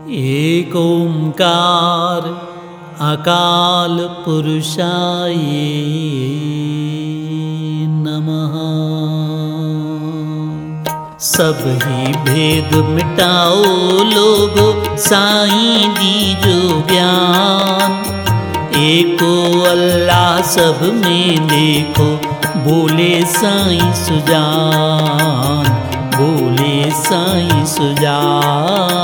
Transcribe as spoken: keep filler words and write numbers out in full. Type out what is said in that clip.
एक ओंकार अकाल पुरुषाय नमः। सब ही भेद मिटाओ लोगो, साईं दीजो ज्ञान। एको अल्लाह सब में देखो, बोले साईं सुजान, बोले साईं सुजान।